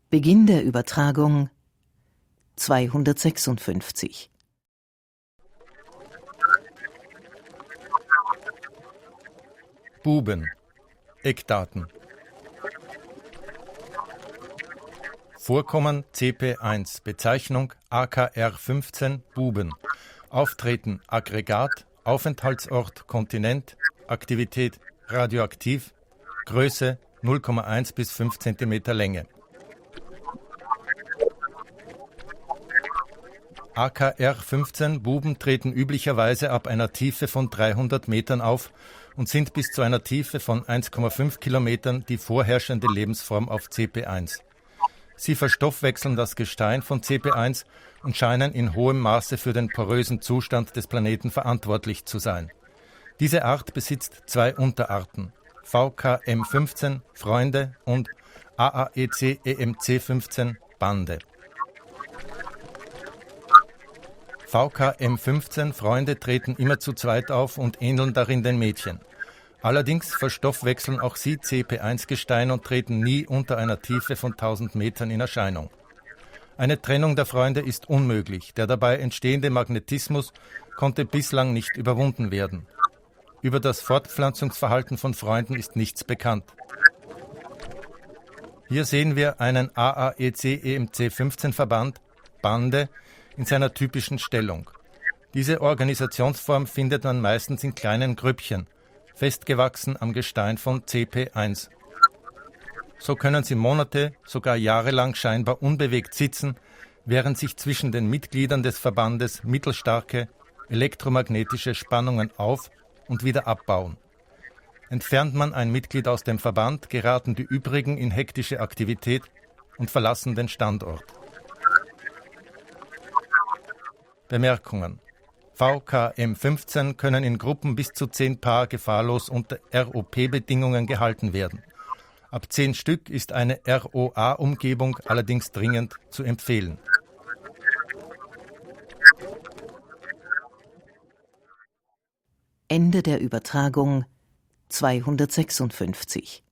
Beginn der Übertragung 256. Buben. Eckdaten. Vorkommen CP1, Bezeichnung AKR15 Buben. Auftreten Aggregat, Aufenthaltsort Kontinent, Aktivität radioaktiv, Größe 0,1 bis 5 cm Länge. AKR15 Buben treten üblicherweise ab einer Tiefe von 300 Metern auf und sind bis zu einer Tiefe von 1,5 Kilometern die vorherrschende Lebensform auf CP1. Sie verstoffwechseln das Gestein von CP1 und scheinen in hohem Maße für den porösen Zustand des Planeten verantwortlich zu sein. Diese Art besitzt zwei Unterarten, VKM15 Freunde und AAEC EMC15 Bande. VKM15 Freunde treten immer zu zweit auf und ähneln darin den Mädchen. Allerdings verstoffwechseln auch sie CP1-Gestein und treten nie unter einer Tiefe von 1000 Metern in Erscheinung. Eine Trennung der Freunde ist unmöglich, der dabei entstehende Magnetismus konnte bislang nicht überwunden werden. Über das Fortpflanzungsverhalten von Freunden ist nichts bekannt. Hier sehen wir einen AAEC EMC15-Verband, Bande, in seiner typischen Stellung. Diese Organisationsform findet man meistens in kleinen Grüppchen, festgewachsen am Gestein von CP1. So können sie Monate, sogar jahrelang scheinbar unbewegt sitzen, während sich zwischen den Mitgliedern des Verbandes mittelstarke elektromagnetische Spannungen auf- und wieder abbauen. Entfernt man ein Mitglied aus dem Verband, geraten die übrigen in hektische Aktivität und verlassen den Standort. Bemerkungen: VKM15 können in Gruppen bis zu 10 Paar gefahrlos unter ROP-Bedingungen gehalten werden. Ab 10 Stück ist eine ROA-Umgebung allerdings dringend zu empfehlen. Ende der Übertragung 256.